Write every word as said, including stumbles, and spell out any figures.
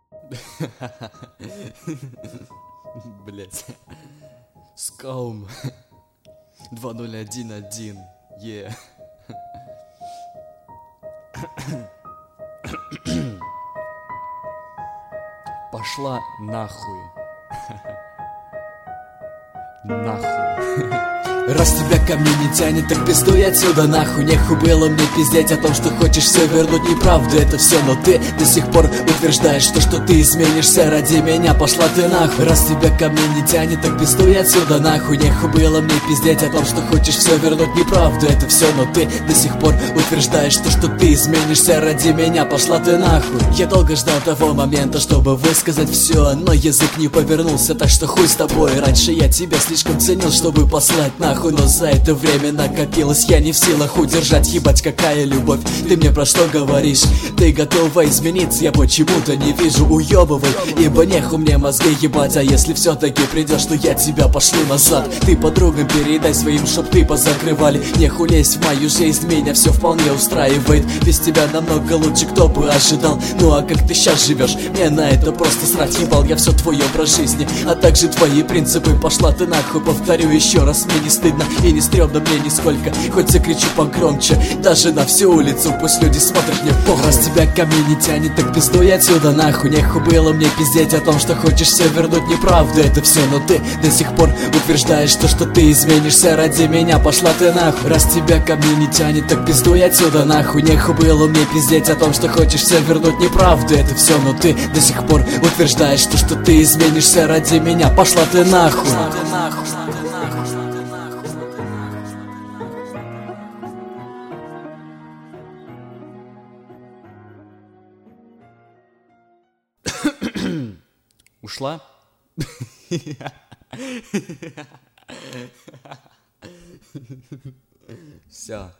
Блять. Скаум. два ноль один один. Е. Пошла нахуй. Нахуй. Раз тебя ко мне не тянет, так пиздуй отсюда нахуй. Нехуй было мне пиздеть о том, что хочешь все вернуть. Неправда это все, но ты до сих пор утверждаешь, что, что ты изменишься ради меня. Пошла ты нахуй. Раз тебя ко мне не тянет, так пиздуй отсюда нахуй. Нехуй было мне пиздеть о том, что хочешь все вернуть. Неправда это все, но ты до сих пор утверждаешь, что, что ты изменишься ради меня. Пошла ты нахуй. Я долго ждал того момента, чтобы высказать все, но язык не повернулся, так что хуй с тобой. Раньше я тебя слишком ценил, чтобы послать нахуй, но за это время накопилось, я не в силах удержать. Ебать, какая любовь, ты мне про что говоришь? Ты готова измениться, я почему-то не вижу. Уебывай, ибо нехуй мне мозги ебать. А если все-таки придешь, то я тебя пошлю назад. Ты подругам передай своим, чтоб ты позакрывали. Нехуй лезть в мою жизнь, меня все вполне устраивает. Без тебя намного лучше, кто бы ожидал. Ну а как ты сейчас живешь? Мне на это просто срать ебал. Я все твой образ жизни, а также твои принципы. Пошла ты нахуй, повторю еще раз, мне не стыдно и не стрёмно мне нисколько. Хоть закричу погромче, даже на всю улицу, пусть люди смотрят мне похуй. Раз тебя ко мне не тянет, так пиздуй отсюда нахуй. Нехуй было мне пиздеть о том, что хочешь все вернуть. Неправда это все, но ты до сих пор утверждаешь, что, что ты изменишься ради меня. Пошла ты нахуй. Раз тебя ко мне не тянет, так пиздуй отсюда нахуй. Нехуй было мне пиздеть о том, что хочешь все вернуть. Неправда это все, но ты до сих пор утверждаешь, что, что ты изменишься ради меня. Пошла ты нахуй. Ушла? Все.